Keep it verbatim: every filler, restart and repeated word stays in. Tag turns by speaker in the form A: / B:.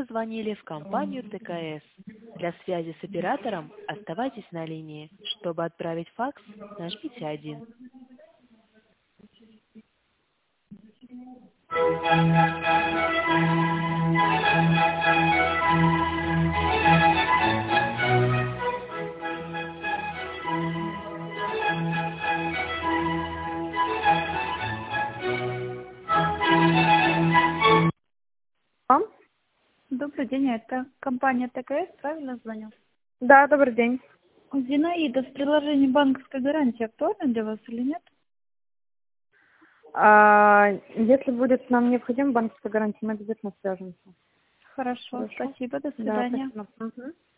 A: позвонили в компанию Т К С. Для связи с оператором оставайтесь на линии. Чтобы отправить факс, нажмите один.
B: А?
C: Добрый день, это компания Т К С, правильно звоню?
B: Да, добрый день.
C: Зинаида, в приложении банковской гарантии актуально для вас или нет?
B: А, если будет нам необходима банковская гарантия, мы обязательно свяжемся.
C: Хорошо,
B: Хорошо?
C: спасибо, до
B: Да,
C: свидания.
B: спасибо. Мгм.